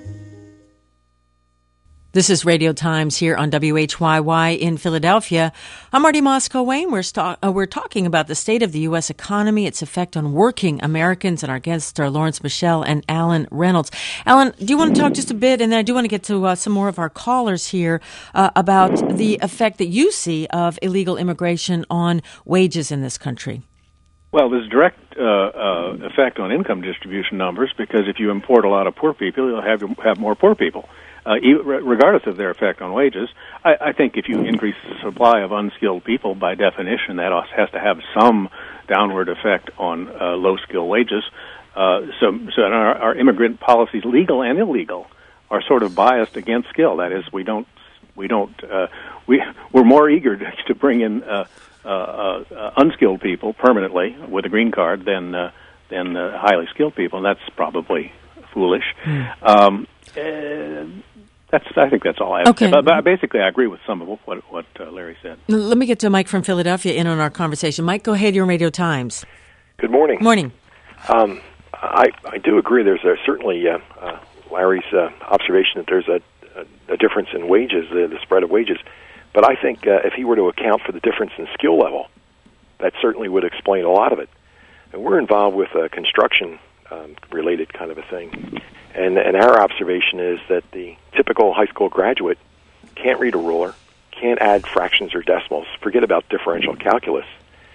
This is Radio Times here on W H Y Y in Philadelphia. I'm Marty Moscow-Wayne. We're, st- uh, we're talking about the state of the U S economy, its effect on working Americans, and our guests are Lawrence Michel and Alan Reynolds. Alan, do you want to talk just a bit, and then I do want to get to uh, some more of our callers here uh, about the effect that you see of illegal immigration on wages in this country? Well, there's a direct uh, uh, effect on income distribution numbers, because if you import a lot of poor people, you'll have, have more poor people. Uh, regardless of their effect on wages, I, I think if you increase the supply of unskilled people, by definition, that has to have some downward effect on uh, low-skill wages. Uh, so, so our, our immigrant policies, legal and illegal, are sort of biased against skill. That is, we don't, we don't, uh, we we're more eager to, to bring in uh, uh, uh, unskilled people permanently with a green card than uh, than uh, highly skilled people, and that's probably foolish. Mm. Um, uh, That's. I think that's all I have okay. to say. But, but basically, I agree with some of what, what uh, Larry said. Let me get to Mike from Philadelphia in on our conversation. Mike, go ahead. You're on Radio Times. Good morning. Morning. Um, I, I do agree. There's a, certainly uh, uh, Larry's uh, observation that there's a, a, a difference in wages, the, the spread of wages. But I think uh, if he were to account for the difference in skill level, that certainly would explain a lot of it. And we're involved with a construction-related um, kind of a thing. And, and our observation is that the typical high school graduate can't read a ruler, can't add fractions or decimals, forget about differential calculus.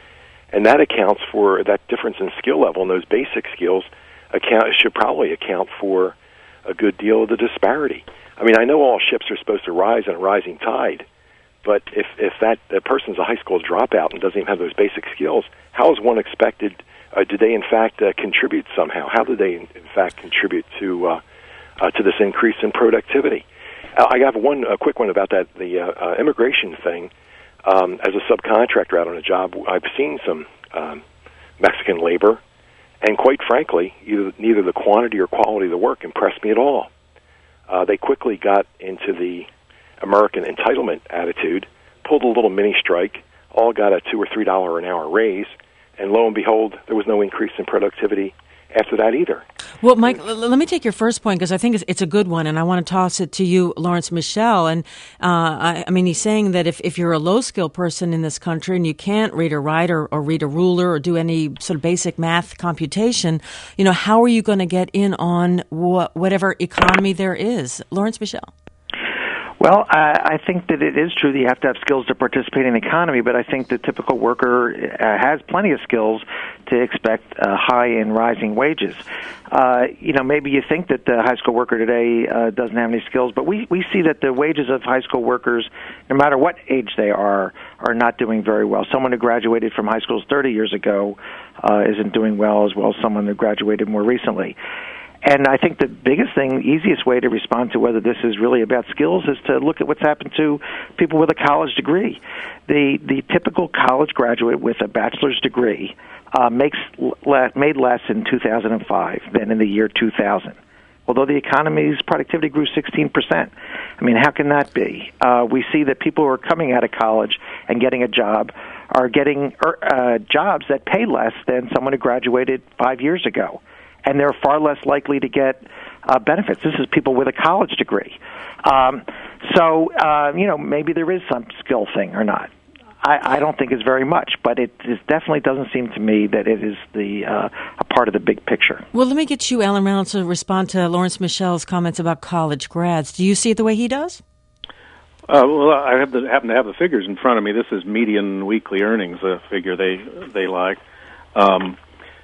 And that accounts for that difference in skill level, and those basic skills account, should probably account for a good deal of the disparity. I mean, I know all ships are supposed to rise in a rising tide, but if, if that, that person's a high school dropout and doesn't even have those basic skills, how is one expected Uh, do they, in fact, uh, contribute somehow? How do they, in fact, contribute to uh, uh, to this increase in productivity? Uh, I have one uh, quick one about that, the uh, uh, immigration thing. Um, as a subcontractor out on a job, I've seen some um, Mexican labor, and quite frankly, either, neither the quantity or quality of the work impressed me at all. Uh, they quickly got into the American entitlement attitude, pulled a little mini strike, all got a two or three dollar an hour raise, and lo and behold, there was no increase in productivity after that either. Well, Mike, l- let me take your first point, because I think it's, it's a good one, and I want to toss it to you, Lawrence Michel. And uh, I, I mean, he's saying that if, if you're a low-skilled person in this country and you can't read or write or, or read a ruler or do any sort of basic math computation, you know, how are you going to get in on wh- whatever economy there is? Lawrence Michel. Well, I, I think that it is true that you have to have skills to participate in the economy, but I think the typical worker uh, has plenty of skills to expect uh, high and rising wages. Uh, you know, maybe you think that the high school worker today uh, doesn't have any skills, but we, we see that the wages of high school workers, no matter what age they are, are not doing very well. Someone who graduated from high schools thirty years ago uh, isn't doing well as well as someone who graduated more recently. And I think the biggest thing, the easiest way to respond to whether this is really about skills is to look at what's happened to people with a college degree. The the typical college graduate with a bachelor's degree uh, makes le- made less in two thousand five than in the year two thousand. Although the economy's productivity grew sixteen percent. I mean, how can that be? Uh, we see that people who are coming out of college and getting a job are getting uh, jobs that pay less than someone who graduated five years ago. And they're far less likely to get uh, benefits. This is people with a college degree. Um, so, uh, you know, maybe there is some skill thing or not. I, I don't think it's very much, but it is definitely doesn't seem to me that it is the uh, a part of the big picture. Well, let me get you, Alan Reynolds, to respond to Lawrence Michel's comments about college grads. Do you see it the way he does? Uh, well, I have the, happen to have the figures in front of me. This is median weekly earnings, a figure they they like. Um,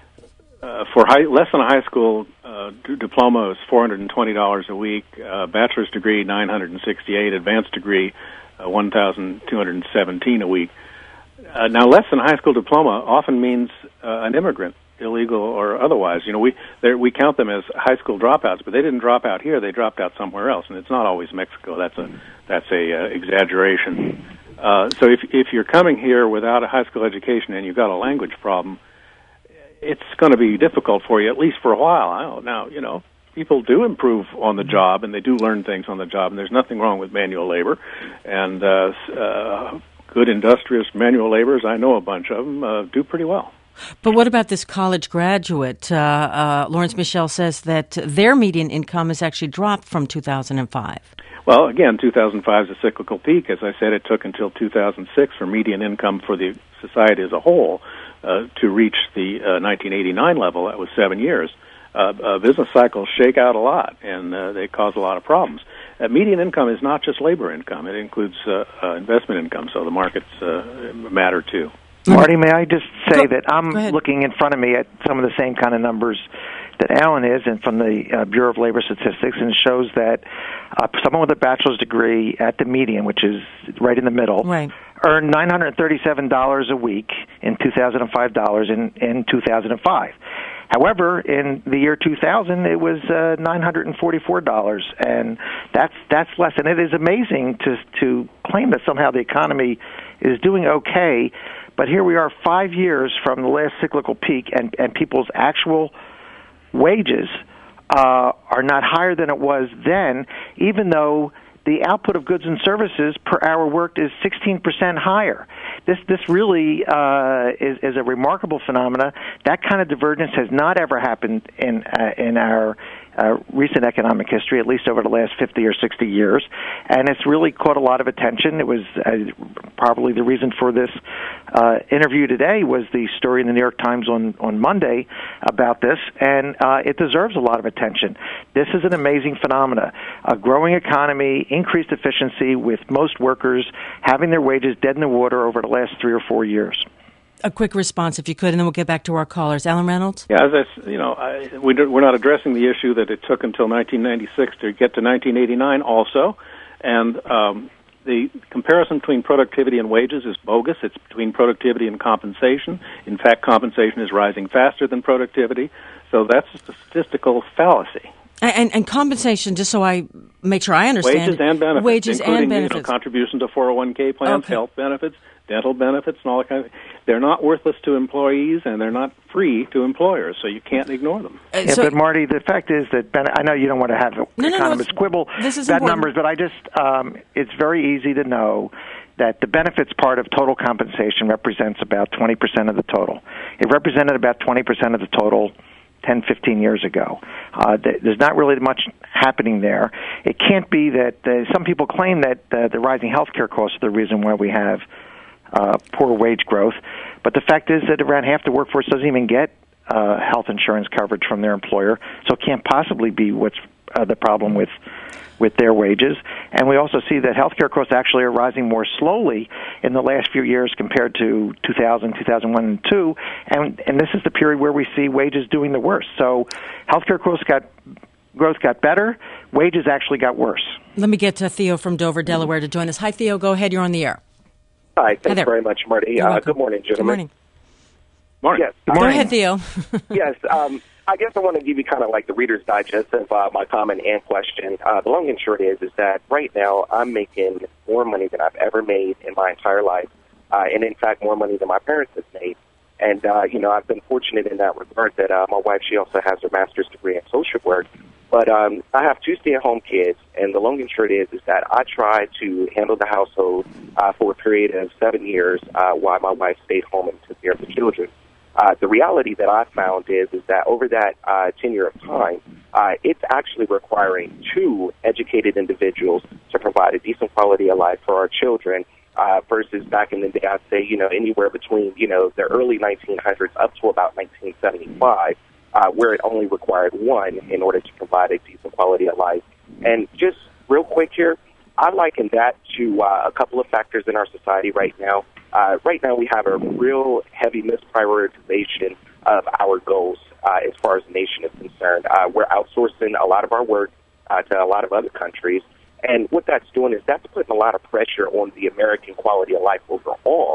Uh, for high, less than a high school uh, d- diploma is four hundred twenty dollars a week, uh, bachelor's degree nine hundred sixty-eight dollars, advanced degree uh, one thousand two hundred seventeen dollars a week. Uh, now, less than a high school diploma often means uh, an immigrant, illegal or otherwise. You know, we we count them as high school dropouts, but they didn't drop out here; they dropped out somewhere else, and it's not always Mexico. That's a that's a uh, exaggeration. Uh, so if if you're coming here without a high school education and you've got a language problem, it's going to be difficult for you at least for a while. I don't, now, you know, people do improve on the job and they do learn things on the job, and there's nothing wrong with manual labor. And uh, uh, good industrious manual laborers, I know a bunch of them, uh, do pretty well. But what about this college graduate? Uh, uh, Lawrence Michel says that their median income has actually dropped from two thousand five. Well, again, two thousand five is a cyclical peak. As I said, it took until two thousand six for median income for the society as a whole uh, to reach the uh, nineteen eighty-nine level. That was seven years. Uh, uh, business cycles shake out a lot, and uh, they cause a lot of problems. Uh, median income is not just labor income. It includes uh, uh, investment income, so the markets uh, matter too. Marty, may I just say Go, that I'm looking in front of me at some of the same kind of numbers that Alan is, and from the uh, Bureau of Labor Statistics, and it shows that uh, someone with a bachelor's degree at the median, which is right in the middle, right, earned nine hundred thirty-seven dollars a week in two thousand five dollars in, in two thousand five. However, in the year two thousand, it was uh, nine hundred forty-four dollars, and that's that's less. And it is amazing to to claim that somehow the economy is doing okay, but here we are five years from the last cyclical peak, and, and people's actual wages uh, are not higher than it was then, even though the output of goods and services per hour worked is sixteen percent higher. This this really uh, is, is a remarkable phenomena. That kind of divergence has not ever happened in uh, in our uh, recent economic history, at least over the last fifty or sixty years, and it's really caught a lot of attention. It was uh, probably the reason for this uh, interview today was the story in the New York Times on, on Monday about this, and uh, it deserves a lot of attention. This is an amazing phenomena. A growing economy, increased efficiency with most workers having their wages dead in the water over the last three or four years. A quick response, if you could, and then we'll get back to our callers. Alan Reynolds? Yeah, as I, you know, I, we do, we're not addressing the issue that it took until nineteen ninety-six to get to nineteen eighty-nine also, and um, the comparison between productivity and wages is bogus. It's between productivity and compensation. In fact, compensation is rising faster than productivity, so that's a statistical fallacy. And, and compensation, just so I make sure I understand. Wages and benefits. Wages including, and benefits. You know, contribution to four oh one k plans, okay. health benefits, dental benefits, and all that kind of thing. They're not worthless to employees, and they're not free to employers, so you can't ignore them. Uh, yeah, so, but, Marty, the fact is that, ben- I know you don't want to have no, no, economists no, quibble this is that important. numbers, but I just, um, it's very easy to know that the benefits part of total compensation represents about twenty percent of the total. It represented about twenty percent of the total ten, fifteen years ago. Uh, th- there's not really much happening there. It can't be that uh, some people claim that uh, the rising healthcare costs are the reason why we have uh, poor wage growth, but the fact is that around half the workforce doesn't even get uh, health insurance coverage from their employer, so it can't possibly be what's uh, the problem with with their wages. And we also see that healthcare costs actually are rising more slowly in the last few years compared to two thousand, two thousand one, and two, and, and this is the period where we see wages doing the worst. So healthcare costs got growth got better, wages actually got worse. Let me get to Theo from Dover, Delaware to join us. Hi, Theo. Go ahead. You're on the air. Hi. Thanks very much, Marty. Uh, good morning, gentlemen. Good morning. Morning. Yes. Go morning. ahead, Theo. yes. Um, I guess I want to give you kind of like the Reader's Digest of uh, my comment and question. Uh, the long and short is, is that right now I'm making more money than I've ever made in my entire life, uh, and in fact more money than my parents have made. And, uh, you know, I've been fortunate in that regard that uh, my wife, she also has her master's degree in social work. But um, I have two stay-at-home kids, and the long and short is, is that I tried to handle the household uh, for a period of seven years uh, while my wife stayed home and took care of the children. Uh, the reality that I found is is that over that uh, tenure of time, uh, it's actually requiring two educated individuals to provide a decent quality of life for our children uh, versus back in the day, I'd say, you know, anywhere between, you know, the early nineteen hundreds up to about nineteen seventy-five, uh, where it only required one in order to provide a decent quality of life. And just real quick here, I liken that to uh, a couple of factors in our society right now. Uh, right now, we have a real heavy misprioritization of our goals uh, as far as the nation is concerned. Uh, we're outsourcing a lot of our work uh, to a lot of other countries, and what that's doing is that's putting a lot of pressure on the American quality of life overall.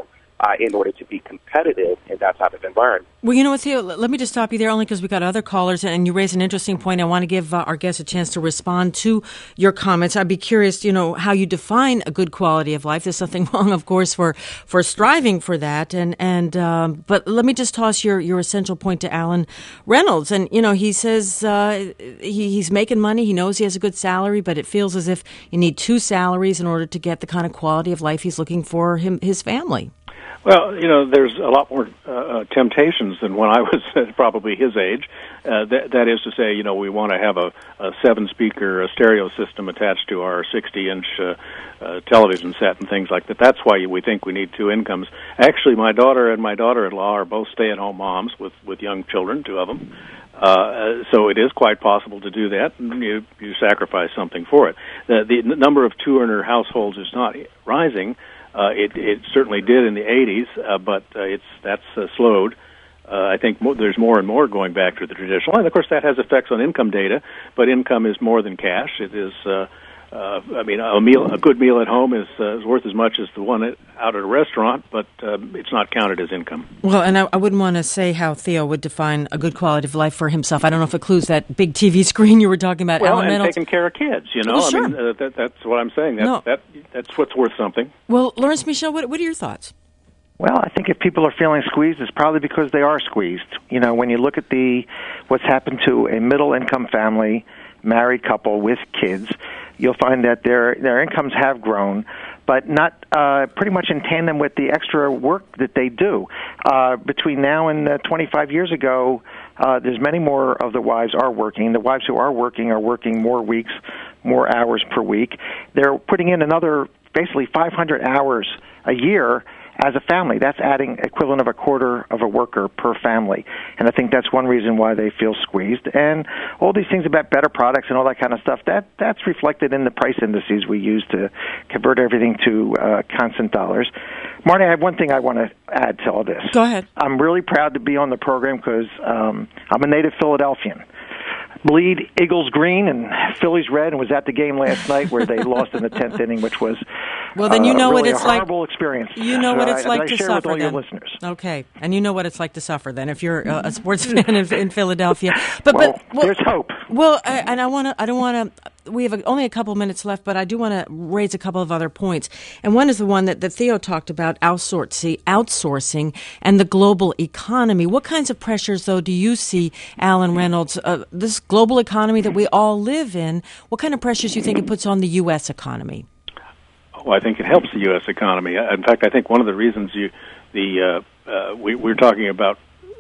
uh, in order to be competitive in that type of environment. Well, you know what, Theo, let me just stop you there only because we've got other callers, and you raise an interesting point. I want to give uh, our guests a chance to respond to your comments. I'd be curious, you know, how you define a good quality of life. There's something wrong, of course, for, for striving for that. And, and um, but let me just toss your, your essential point to Alan Reynolds. And, you know, he says uh, he, he's making money. He knows he has a good salary, but it feels as if you need two salaries in order to get the kind of quality of life he's looking for him, his family. Well, you know, there's a lot more uh, temptations than when I was probably his age. Uh, that, that is to say, you know, we want to have a, a seven-speaker a stereo system attached to our sixty-inch uh, uh, television set and things like that. That's why we think we need two incomes. Actually, my daughter and my daughter-in-law are both stay-at-home moms with, with young children, two of them. Uh, so it is quite possible to do that, and you, you sacrifice something for it. The, the number of two-earner households is not rising. Uh, it, it certainly did in the eighties, uh, but uh, it's that's uh, slowed. Uh, I think mo- there's more and more going back to the traditional. And, of course, that has effects on income data, but income is more than cash. It is, uh, uh, I mean, a meal, a good meal at home is, uh, is worth as much as the one at, out at a restaurant, but uh, it's not counted as income. Well, and I, I wouldn't want to say how Theo would define a good quality of life for himself. I don't know if it includes that big T V screen you were talking about. Well, Alan and Reynolds. taking care of kids, you know. Well, sure. I mean, uh, that, that's what I'm saying. That, No. that, that's what's worth something. Well, Lawrence Michel, what, what are your thoughts? Well, I think if people are feeling squeezed, it's probably because they are squeezed. You know, when you look at the what's happened to a middle-income family, married couple with kids, you'll find that their their incomes have grown, but not uh, pretty much in tandem with the extra work that they do. Uh, between now and uh, twenty-five years ago, uh, there's many more of the wives are working. The wives who are working are working more weeks, more hours per week. They're putting in another basically five hundred hours a year as a family. That's adding equivalent of a quarter of a worker per family. And I think that's one reason why they feel squeezed. And all these things about better products and all that kind of stuff, that that's reflected in the price indices we use to convert everything to uh, constant dollars. Marty, I have one thing I want to add to all this. Go ahead. I'm really proud to be on the program because um, I'm a native Philadelphian. Bleed Eagles green and Phillies red, and was at the game last night where they lost in the tenth inning, which was well. Then you know uh, really what it's a like. Horrible experience. You know what it's uh, like I to share suffer. With all then. your listeners. Okay, and you know what it's like to suffer. Then, if you're uh, a sports fan in, in Philadelphia, but well, but well, there's hope. Well, I, and I want to. I don't want to. We have a, only a couple minutes left, but I do want to raise a couple of other points. And one is the one that, that Theo talked about: outsourcing, outsourcing, and the global economy. What kinds of pressures, though, do you see, Alan Reynolds? Uh, this global economy that we all live in, what kind of pressures do you think it puts on the U S economy? Oh, I think it helps the U S economy. In fact, I think one of the reasons you, the uh, uh, we, we're talking about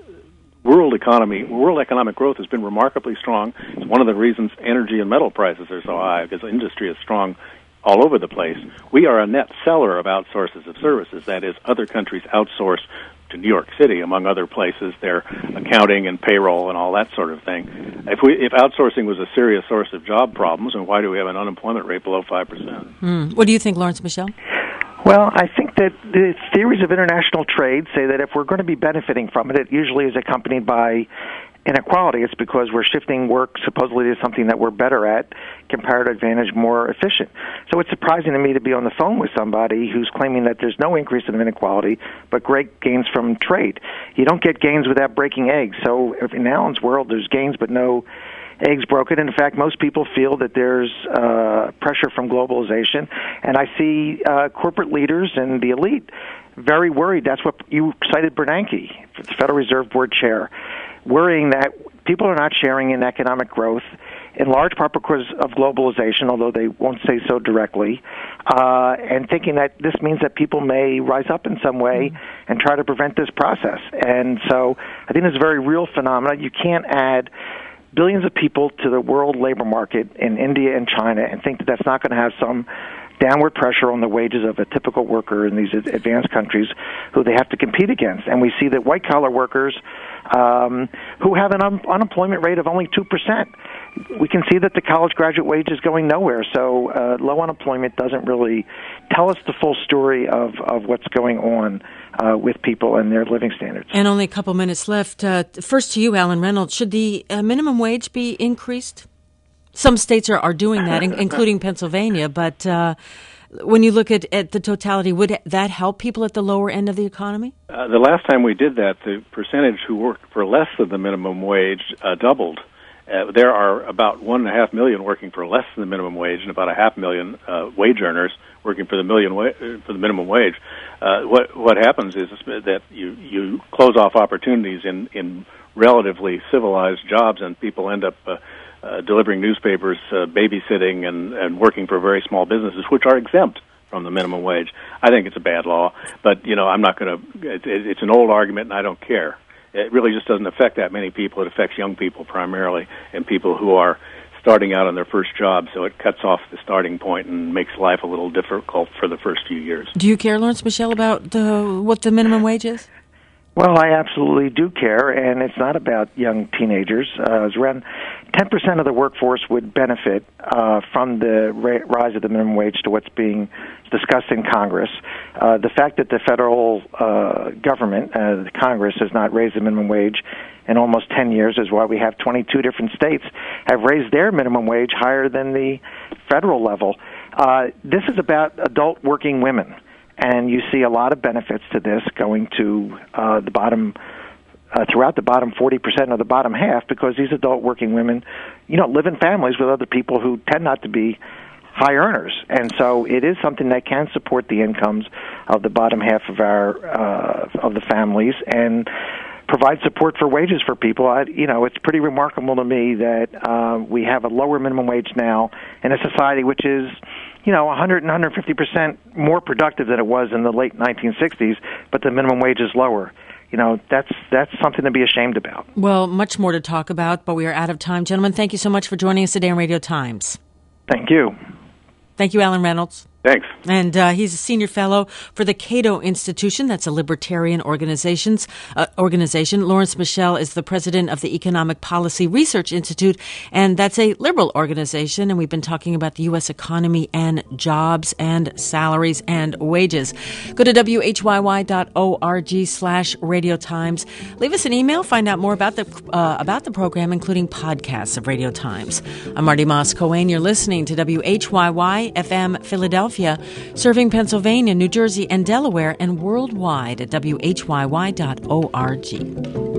world economy, world economic growth has been remarkably strong. It's one of the reasons energy and metal prices are so high, because the industry is strong all over the place. We are a net seller of outsources of services. That is, other countries outsource to New York City, among other places, their accounting and payroll and all that sort of thing. If we, if outsourcing was a serious source of job problems, then why do we have an unemployment rate below five percent? Hmm. What do you think, Lawrence Michel? Well, I think that the theories of international trade say that if we're going to be benefiting from it, it usually is accompanied by inequality. It's because we're shifting work supposedly to something that we're better at, comparative advantage, more efficient. So it's surprising to me to be on the phone with somebody who's claiming that there's no increase in inequality, but great gains from trade. You don't get gains without breaking eggs. So in Alan's world, there's gains but no eggs broken. In fact, most people feel that there's uh, pressure from globalization, and I see uh, corporate leaders and the elite very worried. That's what you cited Bernanke, the Federal Reserve Board chair, worrying that people are not sharing in economic growth, in large part because of globalization, although they won't say so directly, uh, and thinking that this means that people may rise up in some way mm-hmm. and try to prevent this process. And so I think it's a very real phenomenon. You can't add billions of people to the world labor market in India and China and think that that's not going to have some downward pressure on the wages of a typical worker in these advanced countries who they have to compete against. And we see that white-collar workers um, who have an un- unemployment rate of only two percent, we can see that the college graduate wage is going nowhere. So uh, low unemployment doesn't really tell us the full story of, of what's going on uh, with people and their living standards. And only a couple minutes left. Uh, first to you, Alan Reynolds. Should the uh, minimum wage be increased? Some states are, are doing that, in, including Pennsylvania, but uh, when you look at, at the totality, would that help people at the lower end of the economy? Uh, the last time we did that, the percentage who worked for less than the minimum wage uh, doubled. Uh, there are about one and a half million working for less than the minimum wage, and about a half million uh, wage earners working for the million wa- for the minimum wage. Uh, what what happens is that you you close off opportunities in in relatively civilized jobs, and people end up uh, uh, delivering newspapers, uh, babysitting, and and working for very small businesses, which are exempt from the minimum wage. I think it's a bad law, but you know I'm not going to. It, it's an old argument, and I don't care. It really just doesn't affect that many people. It affects young people primarily, and people who are starting out on their first job, so it cuts off the starting point and makes life a little difficult for the first few years. Do you care, Lawrence Michel, about the, what the minimum wage is? Well, I absolutely do care, and it's not about young teenagers. Uh, it's around ten percent of the workforce would benefit uh, from the ra- rise of the minimum wage to what's being discussed in Congress. Uh, the fact that the federal uh, government, uh, the Congress, has not raised the minimum wage in almost ten years is why we have twenty-two different states have raised their minimum wage higher than the federal level. Uh, this is about adult working women. And you see a lot of benefits to this going to uh, the bottom, uh, throughout the bottom forty percent of the bottom half, because these adult working women, you know, live in families with other people who tend not to be high earners. And so it is something that can support the incomes of the bottom half of our, uh, of the families and provide support for wages for people. I, you know, it's pretty remarkable to me that uh, we have a lower minimum wage now in a society which is, you know, one hundred and one hundred fifty percent more productive than it was in the late nineteen sixties, but the minimum wage is lower. You know, that's that's something to be ashamed about. Well, much more to talk about, but we are out of time. Gentlemen, thank you so much for joining us today on Radio Times. Thank you. Thank you, Alan Reynolds. Thanks. And uh, he's a senior fellow for the Cato Institution. That's a libertarian organizations, uh, organization. Lawrence Michel is the president of the Economic Policy Research Institute, and that's a liberal organization. And we've been talking about the U S economy and jobs and salaries and wages. Go to W H Y Y dot org slash Radio Times. Leave us an email. Find out more about the uh, about the program, including podcasts of Radio Times. I'm Marty Moss-Coane. You're listening to W H Y Y F M Philadelphia, serving Pennsylvania, New Jersey, and Delaware, and worldwide at W H Y Y dot org.